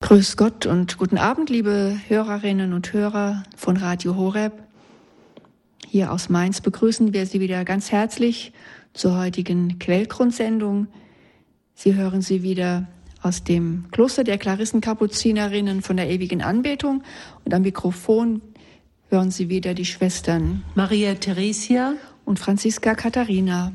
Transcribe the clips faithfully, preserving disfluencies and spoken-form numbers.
Grüß Gott und guten Abend, liebe Hörerinnen und Hörer von Radio Horeb. Hier aus Mainz begrüßen wir Sie wieder ganz herzlich zur heutigen Quellgrundsendung. Sie hören sie wieder aus dem Kloster der Klarissenkapuzinerinnen von der ewigen Anbetung und am Mikrofon hören Sie wieder die Schwestern Maria Theresia und Franziska Katharina.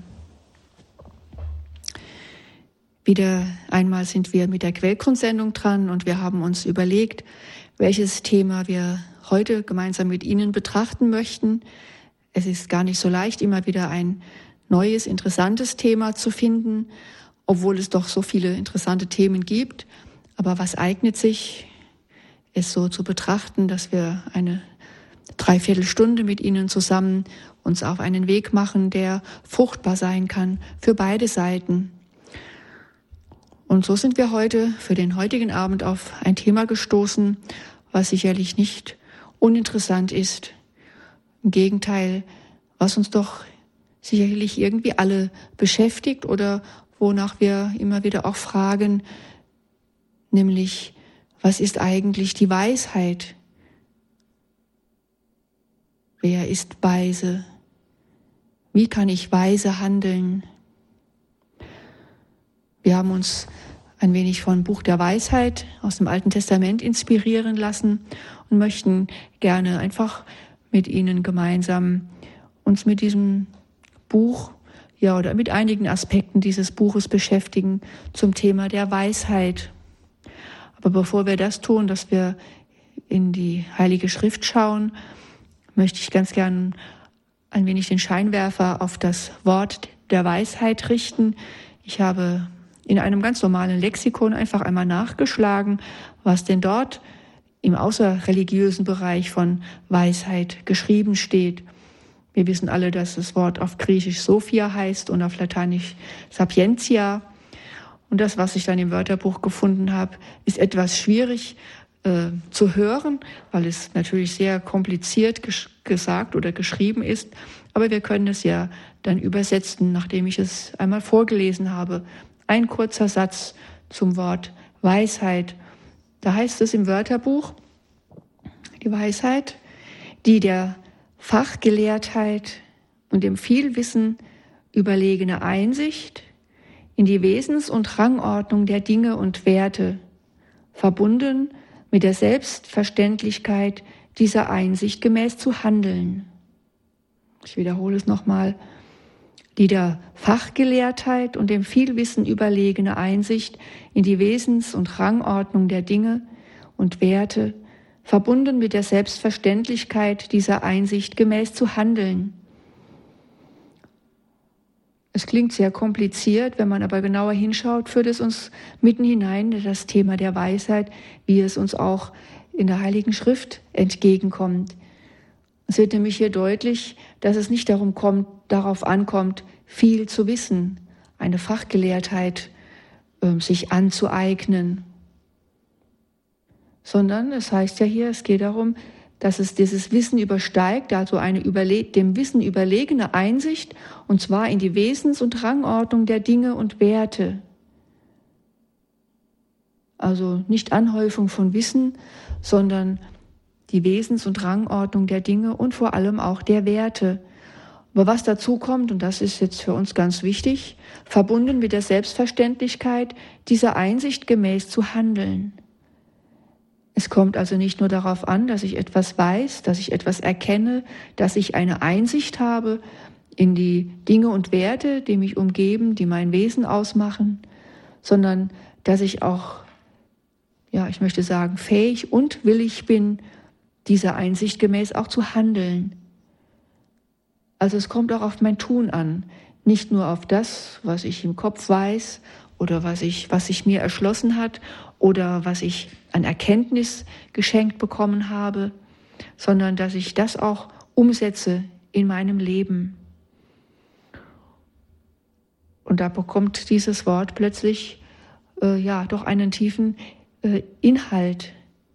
Wieder einmal sind wir mit der Quellgrundsendung dran und wir haben uns überlegt, welches Thema wir heute gemeinsam mit Ihnen betrachten möchten. Es ist gar nicht so leicht, immer wieder ein neues, interessantes Thema zu finden, obwohl es doch so viele interessante Themen gibt. Aber was eignet sich, es so zu betrachten, dass wir eine Dreiviertelstunde mit Ihnen zusammen uns auf einen Weg machen, der fruchtbar sein kann für beide Seiten. Und so sind wir heute für den heutigen Abend auf ein Thema gestoßen, was sicherlich nicht uninteressant ist. Im Gegenteil, was uns doch sicherlich irgendwie alle beschäftigt oder wonach wir immer wieder auch fragen, nämlich, was ist eigentlich die Weisheit? Wer ist weise? Wie kann ich weise handeln? Wir haben uns ein wenig von Buch der Weisheit aus dem Alten Testament inspirieren lassen und möchten gerne einfach mit Ihnen gemeinsam uns mit diesem Buch, ja, oder mit einigen Aspekten dieses Buches beschäftigen zum Thema der Weisheit. Aber bevor wir das tun, dass wir in die Heilige Schrift schauen, möchte ich ganz gern ein wenig den Scheinwerfer auf das Wort der Weisheit richten. Ich habe in einem ganz normalen Lexikon einfach einmal nachgeschlagen, was denn dort im außerreligiösen Bereich von Weisheit geschrieben steht. Wir wissen alle, dass das Wort auf Griechisch Sophia heißt und auf Lateinisch Sapientia. Und das, was ich dann im Wörterbuch gefunden habe, ist etwas schwierig äh, zu hören, weil es natürlich sehr kompliziert ges- gesagt oder geschrieben ist. Aber wir können es ja dann übersetzen, nachdem ich es einmal vorgelesen habe. Ein kurzer Satz zum Wort Weisheit. Da heißt es im Wörterbuch, die Weisheit, die der Fachgelehrtheit und dem Vielwissen überlegene Einsicht in die Wesens- und Rangordnung der Dinge und Werte, verbunden mit der Selbstverständlichkeit dieser Einsicht gemäß zu handeln. Ich wiederhole es nochmal. Die der Fachgelehrtheit und dem Vielwissen überlegene Einsicht in die Wesens- und Rangordnung der Dinge und Werte, verbunden mit der Selbstverständlichkeit dieser Einsicht gemäß zu handeln. Es klingt sehr kompliziert, wenn man aber genauer hinschaut, führt es uns mitten hinein in das Thema der Weisheit, wie es uns auch in der Heiligen Schrift entgegenkommt. Es wird nämlich hier deutlich, dass es nicht darum kommt, darauf ankommt, viel zu wissen, eine Fachgelehrtheit äh, sich anzueignen, sondern es heißt ja hier, es geht darum, dass es dieses Wissen übersteigt, also eine überle- dem Wissen überlegene Einsicht, und zwar in die Wesens- und Rangordnung der Dinge und Werte. Also nicht Anhäufung von Wissen, sondern die Wesens- und Rangordnung der Dinge und vor allem auch der Werte. Aber was dazu kommt, und das ist jetzt für uns ganz wichtig, verbunden mit der Selbstverständlichkeit, dieser Einsicht gemäß zu handeln. Es kommt also nicht nur darauf an, dass ich etwas weiß, dass ich etwas erkenne, dass ich eine Einsicht habe in die Dinge und Werte, die mich umgeben, die mein Wesen ausmachen, sondern dass ich auch, ja, ich möchte sagen, fähig und willig bin, dieser Einsicht gemäß auch zu handeln. Also es kommt auch auf mein Tun an, nicht nur auf das, was ich im Kopf weiß oder was ich, was sich mir erschlossen hat oder was ich an Erkenntnis geschenkt bekommen habe, sondern dass ich das auch umsetze in meinem Leben. Und da bekommt dieses Wort plötzlich äh, ja doch einen tiefen äh, Inhalt.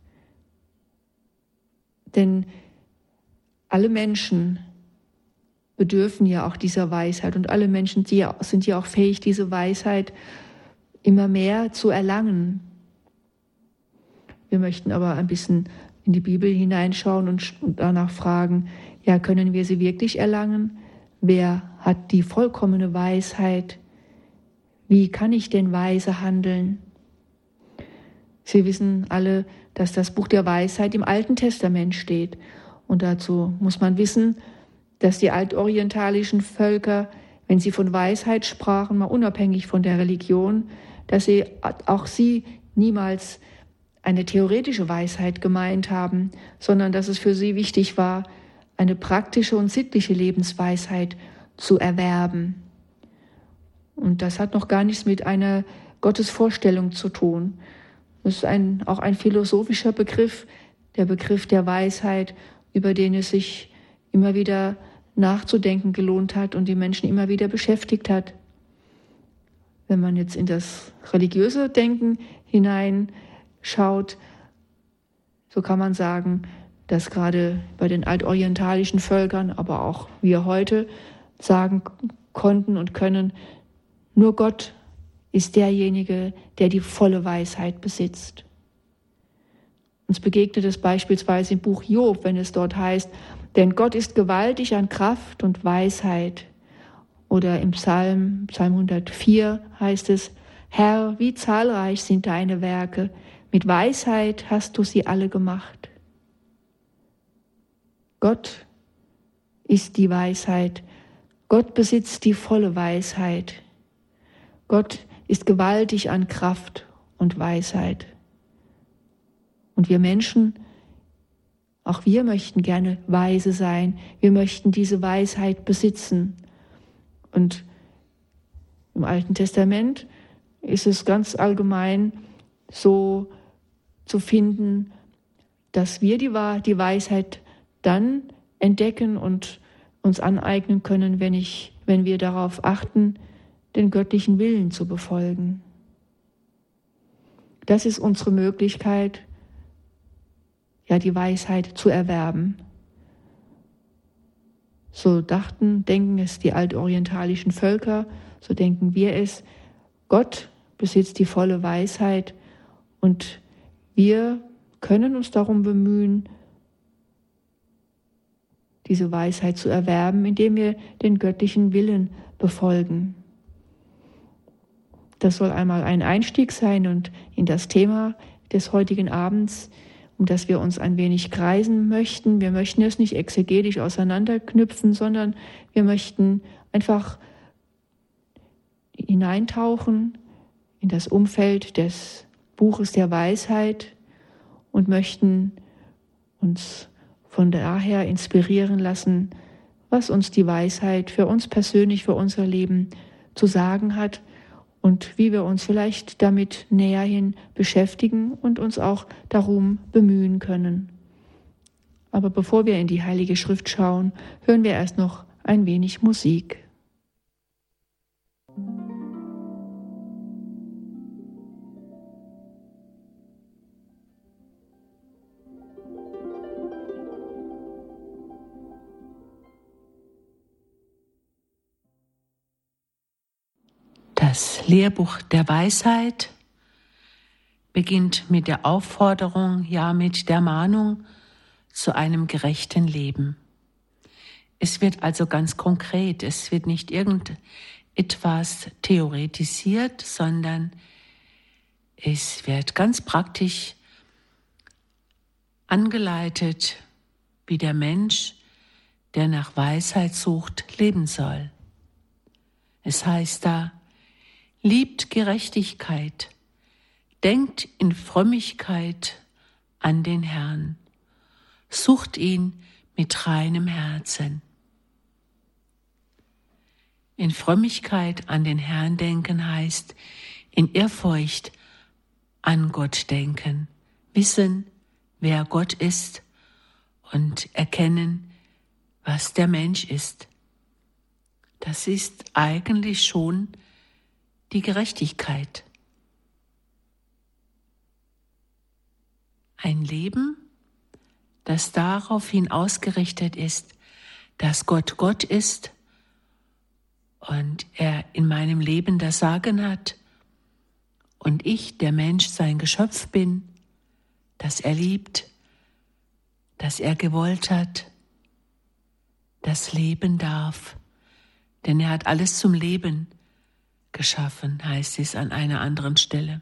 Denn alle Menschen bedürfen ja auch dieser Weisheit und alle Menschen die sind ja auch fähig, diese Weisheit immer mehr zu erlangen. Wir möchten aber ein bisschen in die Bibel hineinschauen und danach fragen, ja, können wir sie wirklich erlangen? Wer hat die vollkommene Weisheit? Wie kann ich denn weise handeln? Sie wissen alle, dass das Buch der Weisheit im Alten Testament steht. Und dazu muss man wissen, dass die altorientalischen Völker, wenn sie von Weisheit sprachen, mal unabhängig von der Religion, dass sie auch sie niemals eine theoretische Weisheit gemeint haben, sondern dass es für sie wichtig war, eine praktische und sittliche Lebensweisheit zu erwerben. Und das hat noch gar nichts mit einer Gottesvorstellung zu tun. Das ist ein, auch ein philosophischer Begriff, der Begriff der Weisheit, über den es sich immer wieder nachzudenken gelohnt hat und die Menschen immer wieder beschäftigt hat. Wenn man jetzt in das religiöse Denken hineinschaut, so kann man sagen, dass gerade bei den altorientalischen Völkern, aber auch wir heute sagen konnten und können, nur Gott ist derjenige, der die volle Weisheit besitzt. Uns begegnet es beispielsweise im Buch Job, wenn es dort heißt, denn Gott ist gewaltig an Kraft und Weisheit. Oder im Psalm, Psalm hundertvier heißt es, Herr, wie zahlreich sind deine Werke, mit Weisheit hast du sie alle gemacht. Gott ist die Weisheit, Gott besitzt die volle Weisheit. Gott ist gewaltig an Kraft und Weisheit. Und wir Menschen, auch wir möchten gerne weise sein. Wir möchten diese Weisheit besitzen. Und im Alten Testament ist es ganz allgemein so zu finden, dass wir die, die Weisheit dann entdecken und uns aneignen können, wenn, ich, wenn wir darauf achten, den göttlichen Willen zu befolgen. Das ist unsere Möglichkeit, ja, die Weisheit zu erwerben. So dachten, denken es die altorientalischen Völker, so denken wir es. Gott besitzt die volle Weisheit und wir können uns darum bemühen, diese Weisheit zu erwerben, indem wir den göttlichen Willen befolgen. Das soll einmal ein Einstieg sein und in das Thema des heutigen Abends, um das wir uns ein wenig kreisen möchten. Wir möchten es nicht exegetisch auseinanderknüpfen, sondern wir möchten einfach hineintauchen in das Umfeld des Buches der Weisheit und möchten uns von daher inspirieren lassen, was uns die Weisheit für uns persönlich, für unser Leben zu sagen hat und wie wir uns vielleicht damit näherhin beschäftigen und uns auch darum bemühen können. Aber bevor wir in die Heilige Schrift schauen, hören wir erst noch ein wenig Musik. Das Lehrbuch der Weisheit beginnt mit der Aufforderung, ja mit der Mahnung zu einem gerechten Leben. Es wird also ganz konkret, es wird nicht irgendetwas theoretisiert, sondern es wird ganz praktisch angeleitet, wie der Mensch, der nach Weisheit sucht, leben soll. Es heißt da, liebt Gerechtigkeit, denkt in Frömmigkeit an den Herrn, sucht ihn mit reinem Herzen. In Frömmigkeit an den Herrn denken heißt, in Ehrfurcht an Gott denken, wissen, wer Gott ist und erkennen, was der Mensch ist. Das ist eigentlich schon die Gerechtigkeit. Ein Leben, das daraufhin ausgerichtet ist, dass Gott Gott ist und er in meinem Leben das Sagen hat und ich, der Mensch, sein Geschöpf bin, dass er liebt, dass er gewollt hat, das leben darf. Denn er hat alles zum Leben geschaffen, heißt es an einer anderen Stelle.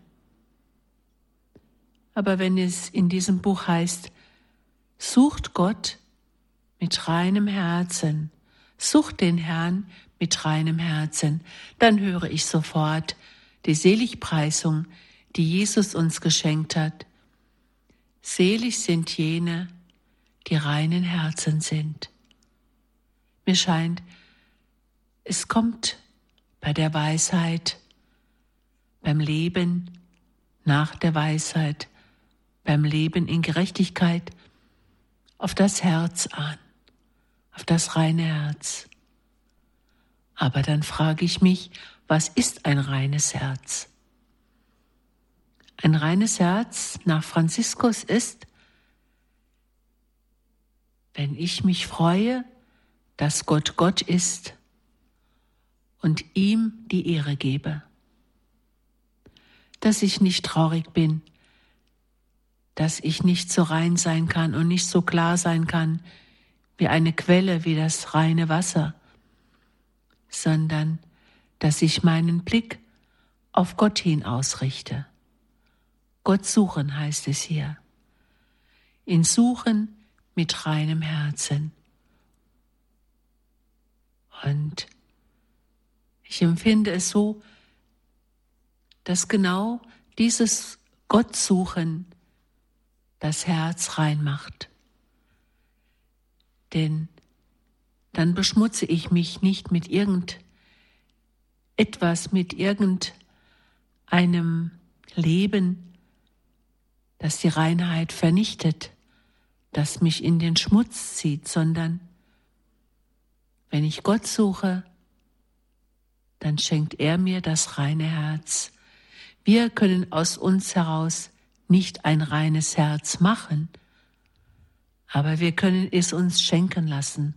Aber wenn es in diesem Buch heißt, sucht Gott mit reinem Herzen, sucht den Herrn mit reinem Herzen, dann höre ich sofort die Seligpreisung, die Jesus uns geschenkt hat. Selig sind jene, die reinen Herzen sind. Mir scheint, es kommt bei der Weisheit, beim Leben nach der Weisheit, beim Leben in Gerechtigkeit auf das Herz an, auf das reine Herz. Aber dann frage ich mich, was ist ein reines Herz? Ein reines Herz nach Franziskus ist, wenn ich mich freue, dass Gott Gott ist und ihm die Ehre gebe. Dass ich nicht traurig bin, dass ich nicht so rein sein kann und nicht so klar sein kann wie eine Quelle, wie das reine Wasser, sondern dass ich meinen Blick auf Gott hin ausrichte. Gott suchen heißt es hier. Ihn suchen mit reinem Herzen. Und ich empfinde es so, dass genau dieses Gottsuchen das Herz rein macht. Denn dann beschmutze ich mich nicht mit irgendetwas, mit irgendeinem Leben, das die Reinheit vernichtet, das mich in den Schmutz zieht, sondern wenn ich Gott suche, dann schenkt er mir das reine Herz. Wir können aus uns heraus nicht ein reines Herz machen, aber wir können es uns schenken lassen.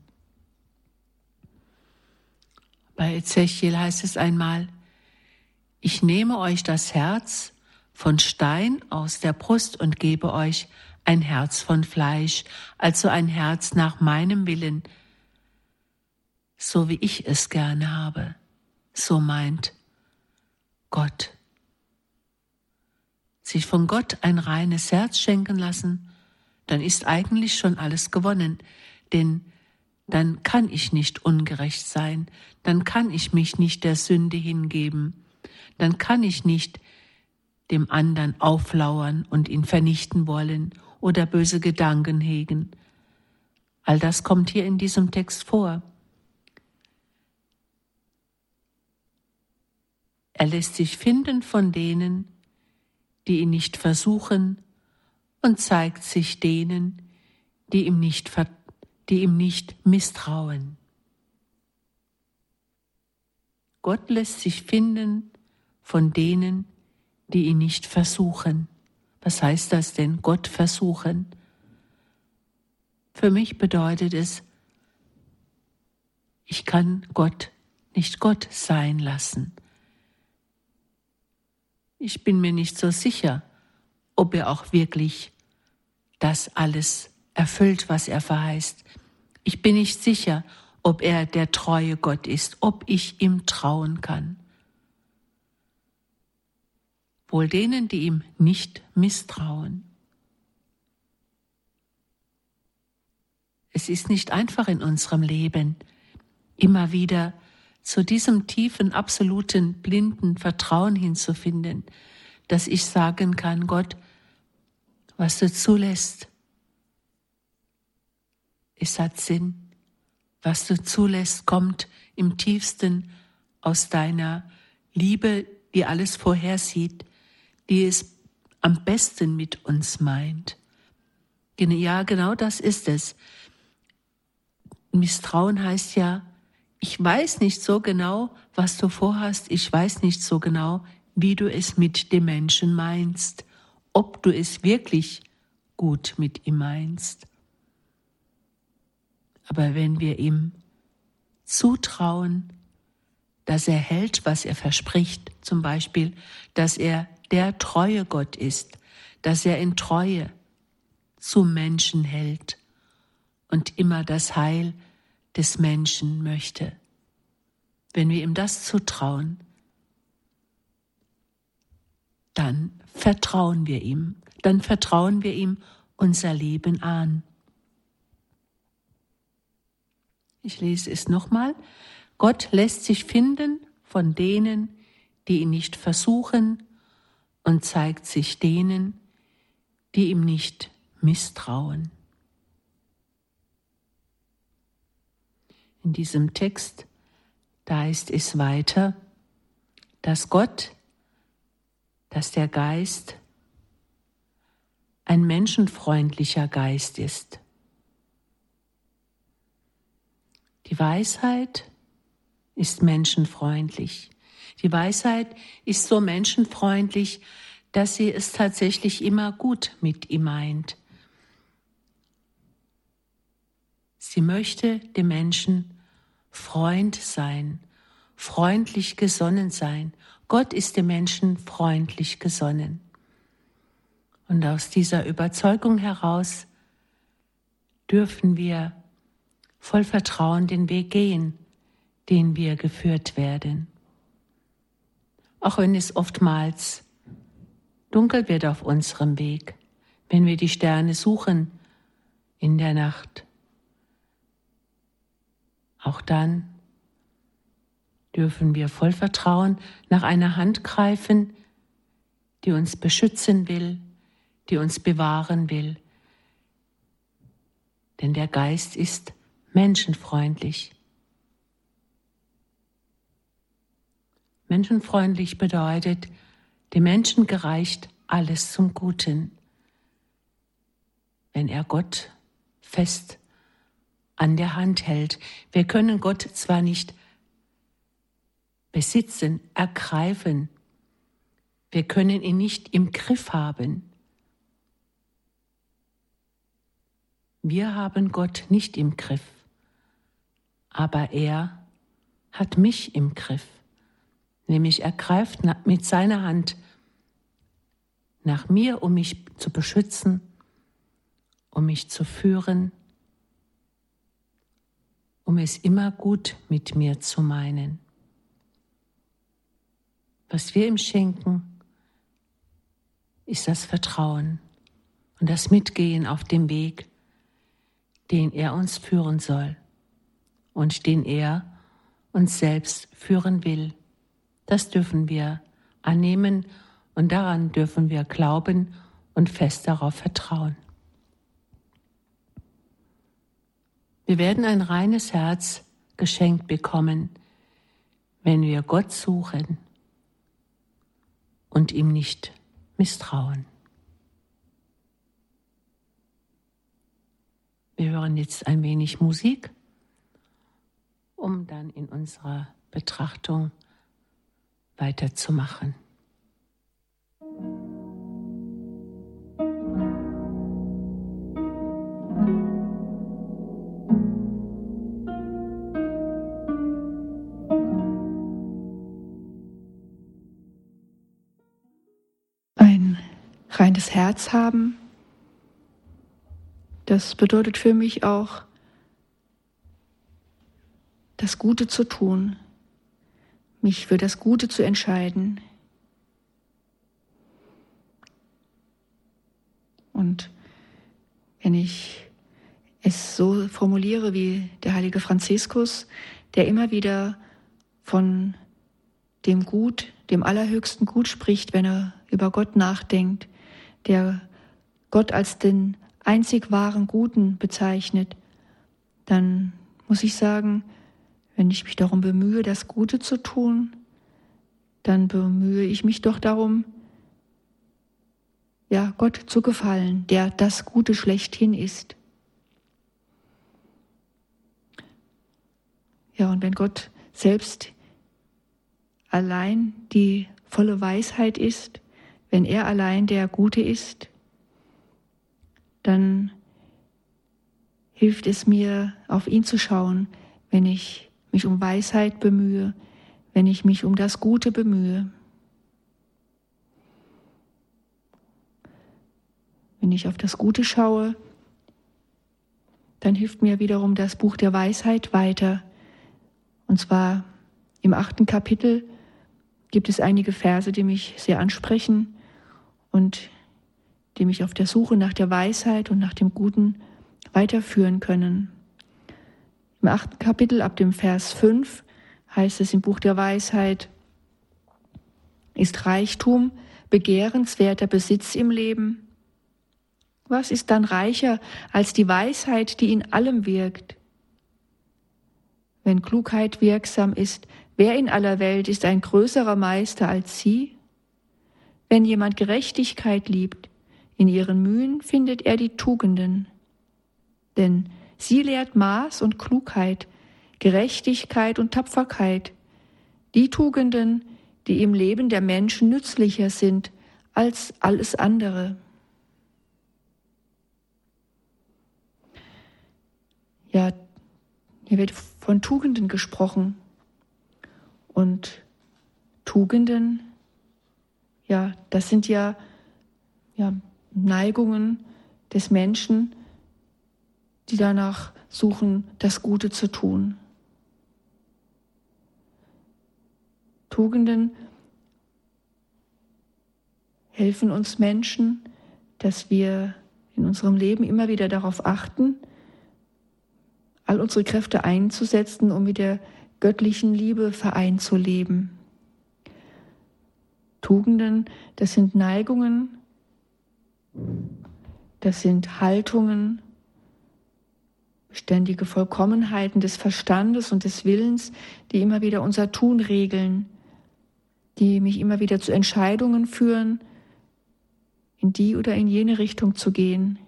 Bei Ezechiel heißt es einmal, ich nehme euch das Herz von Stein aus der Brust und gebe euch ein Herz von Fleisch, also ein Herz nach meinem Willen, so wie ich es gerne habe. So meint Gott. Sich von Gott ein reines Herz schenken lassen, dann ist eigentlich schon alles gewonnen, denn dann kann ich nicht ungerecht sein, dann kann ich mich nicht der Sünde hingeben, dann kann ich nicht dem anderen auflauern und ihn vernichten wollen oder böse Gedanken hegen. All das kommt hier in diesem Text vor. Er lässt sich finden von denen, die ihn nicht versuchen, und zeigt sich denen, die ihm nicht, die ihm nicht misstrauen. Gott lässt sich finden von denen, die ihn nicht versuchen. Was heißt das denn, Gott versuchen? Für mich bedeutet es, ich kann Gott nicht Gott sein lassen. Ich bin mir nicht so sicher, ob er auch wirklich das alles erfüllt, was er verheißt. Ich bin nicht sicher, ob er der treue Gott ist, ob ich ihm trauen kann. Wohl denen, die ihm nicht misstrauen. Es ist nicht einfach in unserem Leben, immer wieder zu diesem tiefen, absoluten, blinden Vertrauen hinzufinden, dass ich sagen kann, Gott, was du zulässt, es hat Sinn. Was du zulässt, kommt im tiefsten aus deiner Liebe, die alles vorhersieht, die es am besten mit uns meint. Ja, genau das ist es. Misstrauen heißt ja, ich weiß nicht so genau, was du vorhast, ich weiß nicht so genau, wie du es mit dem Menschen meinst, ob du es wirklich gut mit ihm meinst. Aber wenn wir ihm zutrauen, dass er hält, was er verspricht, zum Beispiel, dass er der treue Gott ist, dass er in Treue zum Menschen hält und immer das Heil des Menschen möchte. Wenn wir ihm das zutrauen, dann vertrauen wir ihm, dann vertrauen wir ihm unser Leben an. Ich lese es nochmal. Gott lässt sich finden von denen, die ihn nicht versuchen, und zeigt sich denen, die ihm nicht misstrauen. In diesem Text, da heißt es weiter, dass Gott, dass der Geist ein menschenfreundlicher Geist ist. Die Weisheit ist menschenfreundlich. Die Weisheit ist so menschenfreundlich, dass sie es tatsächlich immer gut mit ihm meint. Sie möchte dem Menschen Freund sein, freundlich gesonnen sein. Gott ist dem Menschen freundlich gesonnen. Und aus dieser Überzeugung heraus dürfen wir voll Vertrauen den Weg gehen, den wir geführt werden. Auch wenn es oftmals dunkel wird auf unserem Weg, wenn wir die Sterne suchen in der Nacht. Auch dann dürfen wir voll Vertrauen nach einer Hand greifen, die uns beschützen will, die uns bewahren will. Denn der Geist ist menschenfreundlich. Menschenfreundlich bedeutet, dem Menschen gereicht alles zum Guten, wenn er Gott fest an der Hand hält. Wir können Gott zwar nicht besitzen, ergreifen, wir können ihn nicht im Griff haben. Wir haben Gott nicht im Griff, aber er hat mich im Griff. Nämlich er greift mit seiner Hand nach mir, um mich zu beschützen, um mich zu führen, um es immer gut mit mir zu meinen. Was wir ihm schenken, ist das Vertrauen und das Mitgehen auf dem Weg, den er uns führen soll und den er uns selbst führen will. Das dürfen wir annehmen und daran dürfen wir glauben und fest darauf vertrauen. Wir werden ein reines Herz geschenkt bekommen, wenn wir Gott suchen und ihm nicht misstrauen. Wir hören jetzt ein wenig Musik, um dann in unserer Betrachtung weiterzumachen. Ein reines Herz haben, das bedeutet für mich auch, das Gute zu tun, mich für das Gute zu entscheiden. Und wenn ich es so formuliere wie der heilige Franziskus, der immer wieder von dem Gut, dem allerhöchsten Gut spricht, wenn er über Gott nachdenkt, der Gott als den einzig wahren Guten bezeichnet, dann muss ich sagen, wenn ich mich darum bemühe, das Gute zu tun, dann bemühe ich mich doch darum, ja, Gott zu gefallen, der das Gute schlechthin ist. Ja, und wenn Gott selbst allein die volle Weisheit ist, wenn er allein der Gute ist, dann hilft es mir, auf ihn zu schauen, wenn ich mich um Weisheit bemühe, wenn ich mich um das Gute bemühe. Wenn ich auf das Gute schaue, dann hilft mir wiederum das Buch der Weisheit weiter. Und zwar im achten Kapitel gibt es einige Verse, die mich sehr ansprechen und die mich auf der Suche nach der Weisheit und nach dem Guten weiterführen können. Im achten Kapitel ab dem Vers fünf heißt es im Buch der Weisheit: Ist Reichtum begehrenswerter Besitz im Leben? Was ist dann reicher als die Weisheit, die in allem wirkt? Wenn Klugheit wirksam ist, wer in aller Welt ist ein größerer Meister als sie? Wenn jemand Gerechtigkeit liebt, in ihren Mühen findet er die Tugenden. Denn sie lehrt Maß und Klugheit, Gerechtigkeit und Tapferkeit, die Tugenden, die im Leben der Menschen nützlicher sind als alles andere. Ja, hier wird von Tugenden gesprochen. Und Tugenden, ja, das sind ja, ja Neigungen des Menschen, die danach suchen, das Gute zu tun. Tugenden helfen uns Menschen, dass wir in unserem Leben immer wieder darauf achten, all unsere Kräfte einzusetzen, um mit der göttlichen Liebe vereint zu leben. Tugenden, das sind Neigungen, das sind Haltungen, beständige Vollkommenheiten des Verstandes und des Willens, die immer wieder unser Tun regeln, die mich immer wieder zu Entscheidungen führen, in die oder in jene Richtung zu gehen.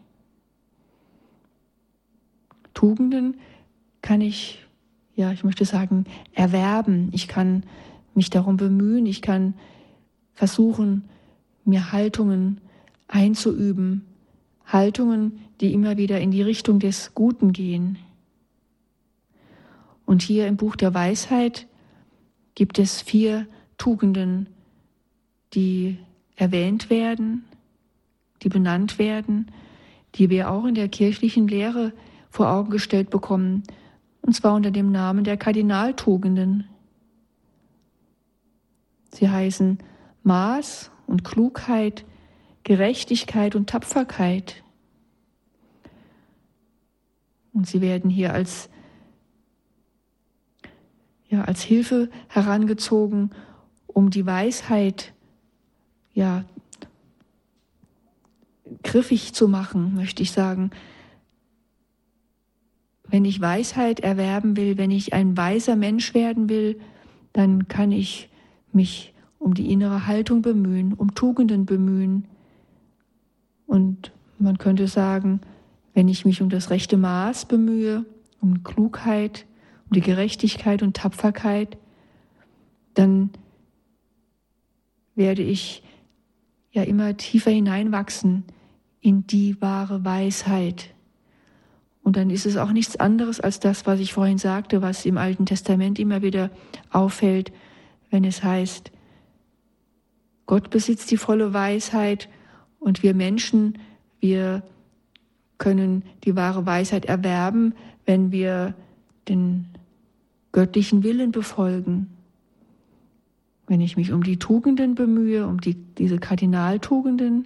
Tugenden kann ich, ja, ich möchte sagen, erwerben. Ich kann mich darum bemühen, ich kann versuchen, mir Haltungen einzuüben, Haltungen, die immer wieder in die Richtung des Guten gehen. Und hier im Buch der Weisheit gibt es vier Tugenden, die erwähnt werden, die benannt werden, die wir auch in der kirchlichen Lehre vor Augen gestellt bekommen, und zwar unter dem Namen der Kardinaltugenden. Sie heißen Maß und Klugheit, Gerechtigkeit und Tapferkeit. Und sie werden hier als, ja, als Hilfe herangezogen, um die Weisheit, ja, griffig zu machen, möchte ich sagen. Wenn ich Weisheit erwerben will, wenn ich ein weiser Mensch werden will, dann kann ich mich um die innere Haltung bemühen, um Tugenden bemühen. Und man könnte sagen, wenn ich mich um das rechte Maß bemühe, um Klugheit, um die Gerechtigkeit und Tapferkeit, dann werde ich ja immer tiefer hineinwachsen in die wahre Weisheit. Und dann ist es auch nichts anderes als das, was ich vorhin sagte, was im Alten Testament immer wieder auffällt, wenn es heißt, Gott besitzt die volle Weisheit und wir Menschen, wir können die wahre Weisheit erwerben, wenn wir den göttlichen Willen befolgen. Wenn ich mich um die Tugenden bemühe, um die, diese Kardinaltugenden,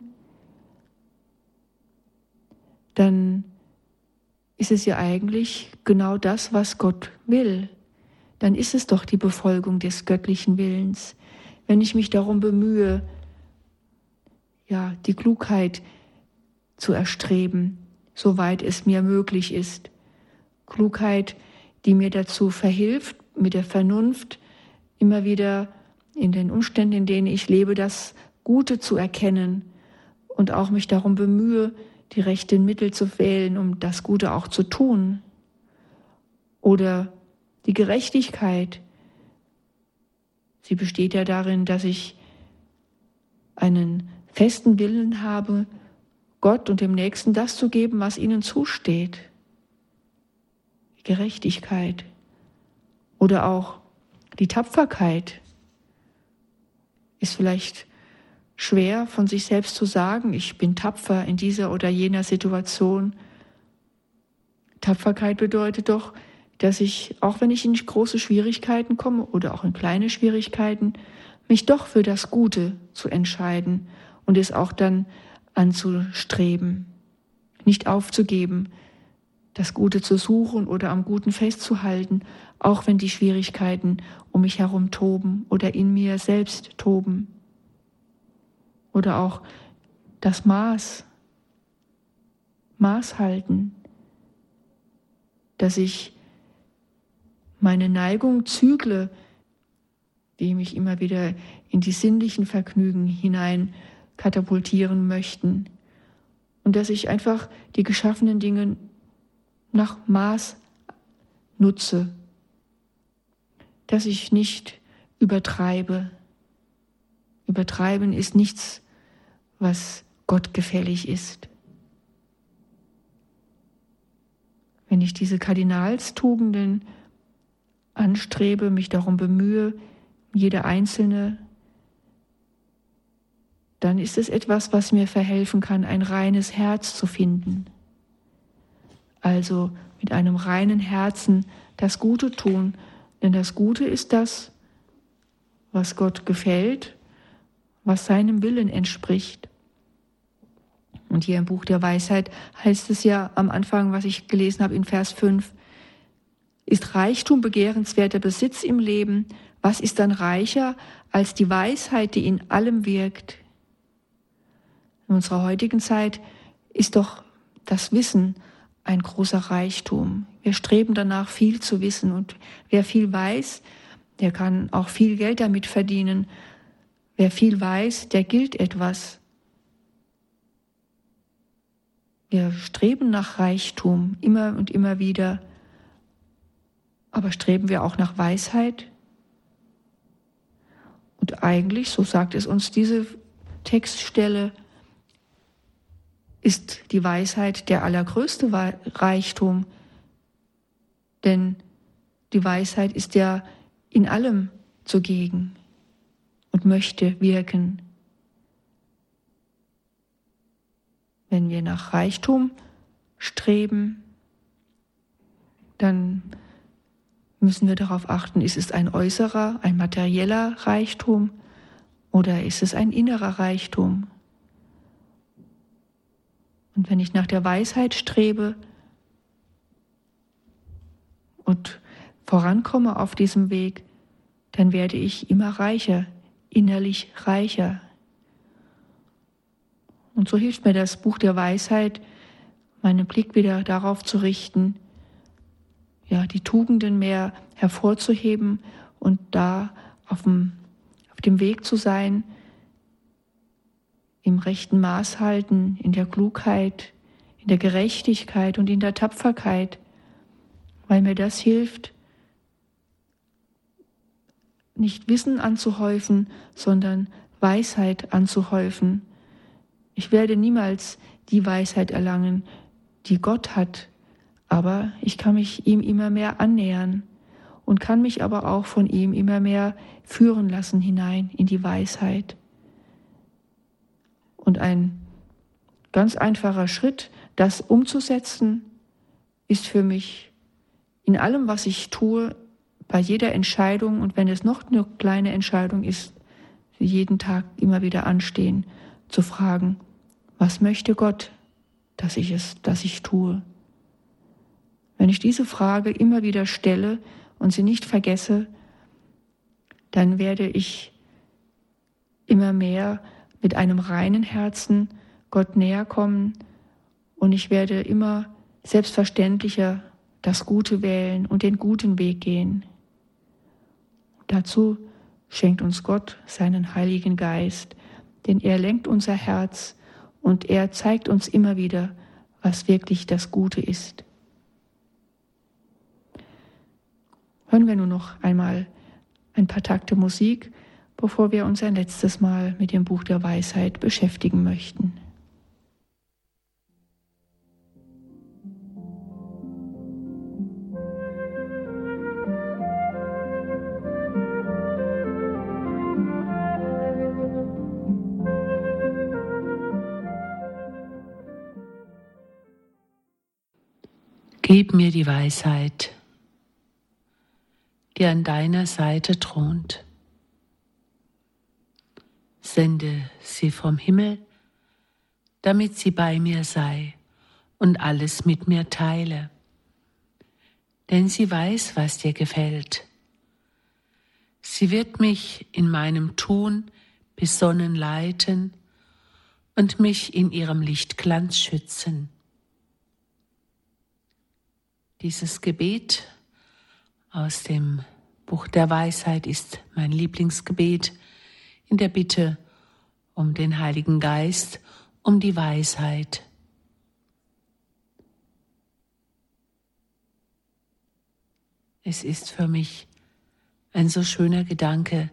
dann ist es ja eigentlich genau das, was Gott will. Dann ist es doch die Befolgung des göttlichen Willens. Wenn ich mich darum bemühe, ja, die Klugheit zu erstreben, soweit es mir möglich ist. Klugheit, die mir dazu verhilft, mit der Vernunft immer wieder in den Umständen, in denen ich lebe, das Gute zu erkennen und auch mich darum bemühe, die rechten Mittel zu wählen, um das Gute auch zu tun. Oder die Gerechtigkeit. Sie besteht ja darin, dass ich einen festen Willen habe, Gott und dem Nächsten das zu geben, was ihnen zusteht. Die Gerechtigkeit. Oder auch die Tapferkeit ist vielleicht schwer von sich selbst zu sagen, ich bin tapfer in dieser oder jener Situation. Tapferkeit bedeutet doch, dass ich, auch wenn ich in große Schwierigkeiten komme oder auch in kleine Schwierigkeiten, mich doch für das Gute zu entscheiden und es auch dann anzustreben, nicht aufzugeben, das Gute zu suchen oder am Guten festzuhalten, auch wenn die Schwierigkeiten um mich herum toben oder in mir selbst toben. Oder auch das Maß, Maß halten, dass ich meine Neigung zügle, die mich immer wieder in die sinnlichen Vergnügen hinein katapultieren möchten. Und dass ich einfach die geschaffenen Dinge nach Maß nutze, dass ich nicht übertreibe. Übertreiben ist nichts, was Gott gefällig ist. Wenn ich diese Kardinalstugenden anstrebe, mich darum bemühe, jede einzelne, dann ist es etwas, was mir verhelfen kann, ein reines Herz zu finden. Also mit einem reinen Herzen das Gute tun, denn das Gute ist das, was Gott gefällt, was seinem Willen entspricht. Und hier im Buch der Weisheit heißt es ja am Anfang, was ich gelesen habe in Vers fünf, ist Reichtum begehrenswerter Besitz im Leben? Was ist dann reicher als die Weisheit, die in allem wirkt? In unserer heutigen Zeit ist doch das Wissen ein großer Reichtum. Wir streben danach, viel zu wissen. Und wer viel weiß, der kann auch viel Geld damit verdienen. Wer viel weiß, der gilt etwas. Wir streben nach Reichtum, immer und immer wieder. Aber streben wir auch nach Weisheit? Und eigentlich, so sagt es uns diese Textstelle, ist die Weisheit der allergrößte Reichtum. Denn die Weisheit ist ja in allem zugegen und möchte wirken. Wenn wir nach Reichtum streben, dann müssen wir darauf achten, ist es ein äußerer, ein materieller Reichtum oder ist es ein innerer Reichtum? Und wenn ich nach der Weisheit strebe und vorankomme auf diesem Weg, dann werde ich immer reicher, innerlich reicher. Und so hilft mir das Buch der Weisheit, meinen Blick wieder darauf zu richten, ja, die Tugenden mehr hervorzuheben und da auf dem, auf dem Weg zu sein, im rechten Maß halten, in der Klugheit, in der Gerechtigkeit und in der Tapferkeit, weil mir das hilft, nicht Wissen anzuhäufen, sondern Weisheit anzuhäufen. Ich werde niemals die Weisheit erlangen, die Gott hat, aber ich kann mich ihm immer mehr annähern und kann mich aber auch von ihm immer mehr führen lassen hinein in die Weisheit. Und ein ganz einfacher Schritt, das umzusetzen, ist für mich in allem, was ich tue, bei jeder Entscheidung, und wenn es noch eine kleine Entscheidung ist, jeden Tag immer wieder anstehen, zu fragen, was möchte Gott, dass ich es, dass ich tue? Wenn ich diese Frage immer wieder stelle und sie nicht vergesse, dann werde ich immer mehr mit einem reinen Herzen Gott näher kommen und ich werde immer selbstverständlicher das Gute wählen und den guten Weg gehen. Dazu schenkt uns Gott seinen Heiligen Geist, denn er lenkt unser Herz und er zeigt uns immer wieder, was wirklich das Gute ist. Hören wir nur noch einmal ein paar Takte Musik, bevor wir uns ein letztes Mal mit dem Buch der Weisheit beschäftigen möchten. Gib mir die Weisheit, die an deiner Seite thront. Sende sie vom Himmel, damit sie bei mir sei und alles mit mir teile. Denn sie weiß, was dir gefällt. Sie wird mich in meinem Tun besonnen leiten und mich in ihrem Lichtglanz schützen. Dieses Gebet aus dem Buch der Weisheit ist mein Lieblingsgebet in der Bitte um den Heiligen Geist, um die Weisheit. Es ist für mich ein so schöner Gedanke,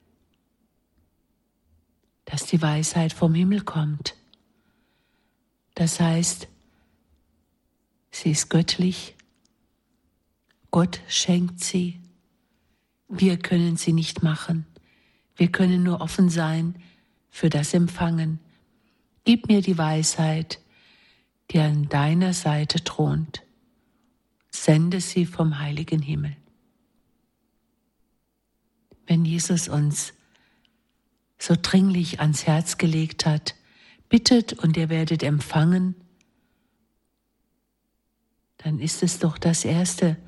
dass die Weisheit vom Himmel kommt. Das heißt, sie ist göttlich. Gott schenkt sie. Wir können sie nicht machen. Wir können nur offen sein für das Empfangen. Gib mir die Weisheit, die an deiner Seite thront. Sende sie vom heiligen Himmel. Wenn Jesus uns so dringlich ans Herz gelegt hat, bittet und ihr werdet empfangen, dann ist es doch das Erste,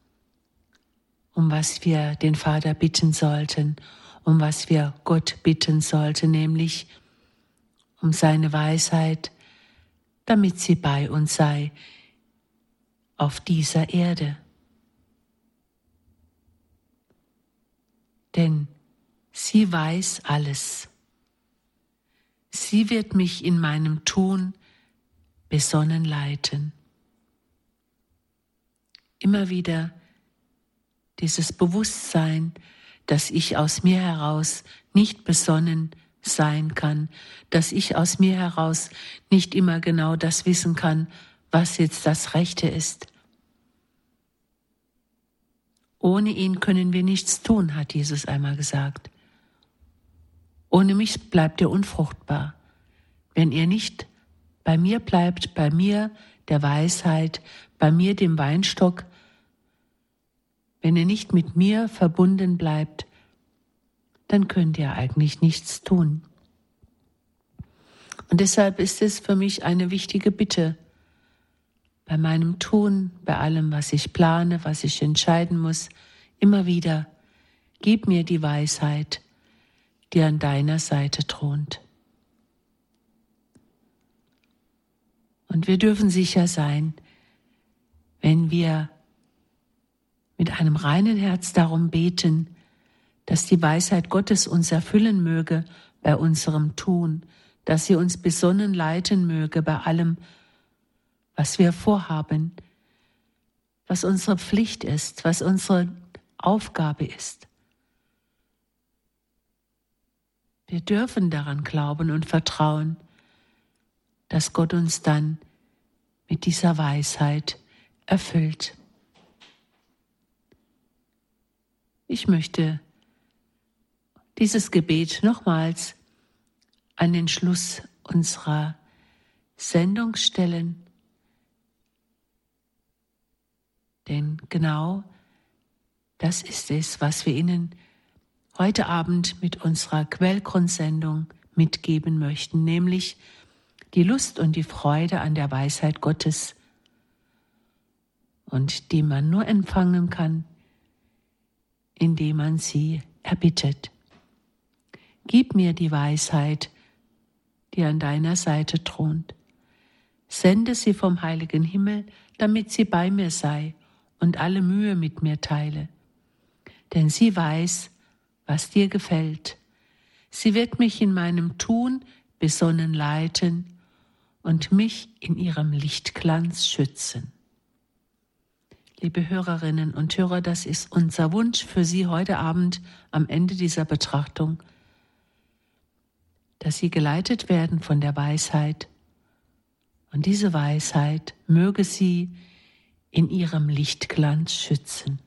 um was wir den Vater bitten sollten, um was wir Gott bitten sollten, nämlich um seine Weisheit, damit sie bei uns sei auf dieser Erde. Denn sie weiß alles. Sie wird mich in meinem Tun besonnen leiten. Immer wieder dieses Bewusstsein, dass ich aus mir heraus nicht besonnen sein kann, dass ich aus mir heraus nicht immer genau das wissen kann, was jetzt das Rechte ist. Ohne ihn können wir nichts tun, hat Jesus einmal gesagt. Ohne mich bleibt ihr unfruchtbar. Wenn ihr nicht bei mir bleibt, bei mir der Weisheit, bei mir dem Weinstock, wenn ihr nicht mit mir verbunden bleibt, dann könnt ihr eigentlich nichts tun. Und deshalb ist es für mich eine wichtige Bitte, bei meinem Tun, bei allem, was ich plane, was ich entscheiden muss, immer wieder, gib mir die Weisheit, die an deiner Seite thront. Und wir dürfen sicher sein, wenn wir mit einem reinen Herz darum beten, dass die Weisheit Gottes uns erfüllen möge bei unserem Tun, dass sie uns besonnen leiten möge bei allem, was wir vorhaben, was unsere Pflicht ist, was unsere Aufgabe ist. Wir dürfen daran glauben und vertrauen, dass Gott uns dann mit dieser Weisheit erfüllt. Ich möchte dieses Gebet nochmals an den Schluss unserer Sendung stellen, denn genau das ist es, was wir Ihnen heute Abend mit unserer Quellgrundsendung mitgeben möchten, nämlich die Lust und die Freude an der Weisheit Gottes, und die man nur empfangen kann, indem man sie erbittet. Gib mir die Weisheit, die an deiner Seite thront. Sende sie vom heiligen Himmel, damit sie bei mir sei und alle Mühe mit mir teile. Denn sie weiß, was dir gefällt. Sie wird mich in meinem Tun besonnen leiten und mich in ihrem Lichtglanz schützen. Liebe Hörerinnen und Hörer, das ist unser Wunsch für Sie heute Abend am Ende dieser Betrachtung, dass Sie geleitet werden von der Weisheit. Und diese Weisheit möge Sie in ihrem Lichtglanz schützen.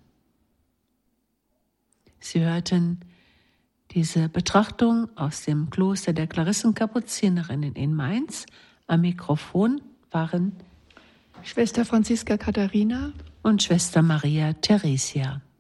Sie hörten diese Betrachtung aus dem Kloster der Klarissenkapuzinerinnen in Mainz. Am Mikrofon waren Schwester Franziska Katharina und Schwester Maria Theresia.